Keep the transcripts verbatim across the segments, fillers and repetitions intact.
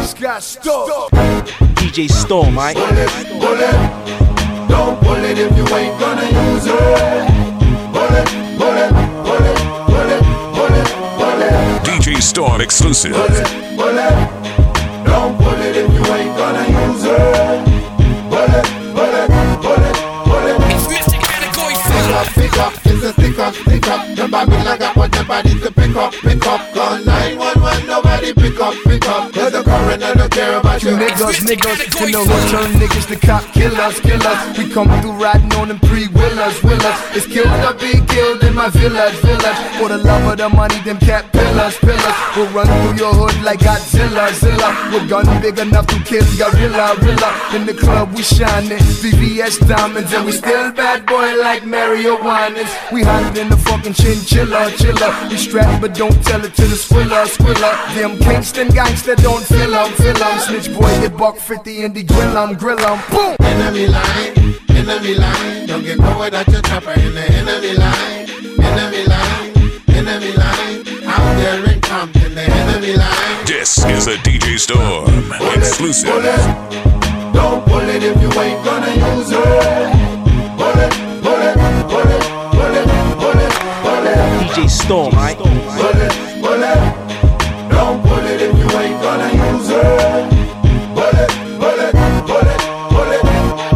Scott Storm. D J Storm, right? Pull it, pull it. Don't pull it if you ain't gonna use it. Pull it, pull it, pull it, pull it, pull it, pull it. D J Storm exclusive. Pull it, pull it. Don't pull it if you ain't gonna use it. Pull it, pull it, pull it, pull it. It's Mister Category five. Pick up, it's a stick up, stick up. The Babylon got what the body to pick up, pick up. Call nine one one, nobody pick up, pick up. Cause the coroner don't care about you. Niggas, niggas, in the hood turn niggas to cop killers, killers. We come through riding on them three-wheelers, wheelers. It's killed or be killed in my village, village. For the love of the money, them cat pillars, pillars. We'll run through your hood like Godzilla, Zilla. With gun big enough to kill gorilla, gorilla. In the club we shining, V V S diamonds. And we still bad boy like Mario Winans. We hotter than the fucking chinchilla, chiller. We strap but don't tell it to the squiller, squiller. Them Kingston gangster don't feel 'em, feel 'em. Snitch boy get buck fifty in the grill 'em, grill 'em. Boom! Enemy line, enemy line. Don't get caught at your chopper in the enemy line. Enemy line, enemy line. Out there in Compton, the enemy line. This is a D J Storm exclusive. Pull it, don't pull it if you ain't gonna use it. Pull it, pull it, pull it, pull it, pull it, pull it. D J Storm, right? Pull it, pull it. Don't pull it if you ain't gonna use it. Pull it, pull it, pull it, pull it.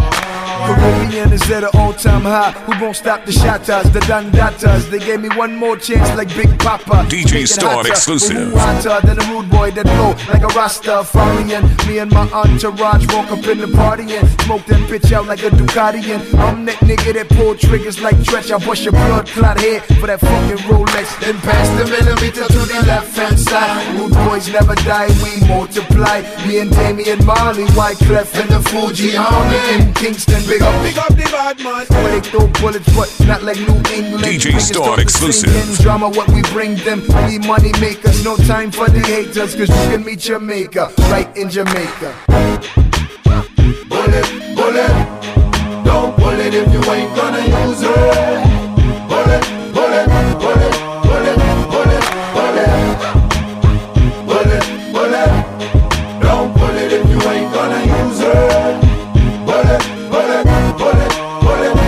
Caribbean is at an all-time high. We won't stop the shotters, the dandatas. They gave me one more chance like Big Papa. D J Storm exclusive. Hotter than a rude boy that blow like a Rastafarian. Me and my entourage walk up in the party and smoke that bitch out like a Ducati. And I'm that nigga that pull triggers like Tretch. I bust your blood clot head for that fucking Rolex. Then pass the millimeter to the left hand side. Rude boys never die, we multiply. Me and Damian Marley, Wyclef and the Fuji Army in Kingston. Big up, big up the bad man. Where they throw bullets, but not like New England. D J Storm exclusive. Drama, what we bring them. We money makers, no time for the haters. Cause you can meet your maker right in Jamaica. Pull it, pull it. Don't pull it if you ain't gonna use it. Pull it, pull it, pull it, pull it, pull it, pull it. Pull it, pull it. Don't pull it if you ain't gonna use it. Pull it, pull it, pull it, pull it.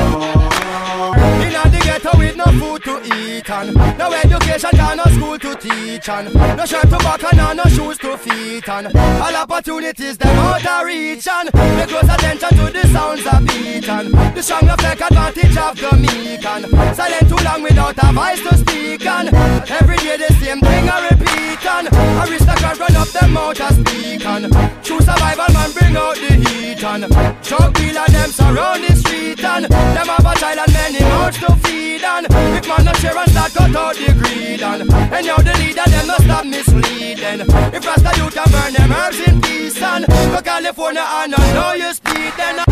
Inna the ghetto with no food to eat and no education and no school to teach and no shirt to back and no shoes to feet and all opportunities them out of reach and pay close attention to the sounds of beat and the strong of take advantage of the meek and silent too long without a voice to speak and every day the same thing I repeat and aristocrats run up them mouth to speak and true survival man bring out the heat and drug dealer them surround the street and them have a child and many mouths to feed and if man not share and start cut out the greed and and now the leader them not stop misleading. If Rasta you can burn them herbs in peace and go California and I know you speed then.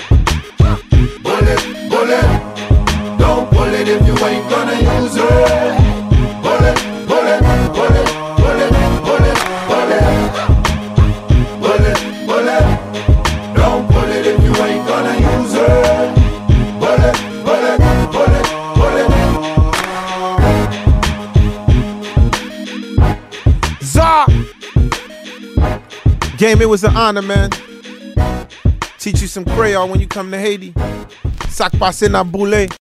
Pull it, pull it. Don't pull it if you ain't gonna use it. Pull it, pull it, pull it, pull it, pull it, pull it. Pull it, pull it. Don't pull it if you ain't gonna use it. Pull it, pull it, pull it, pull it. Zah! Game, it was an honor, man. Teach you some Creole when you come to Haiti. Sak pase na boule.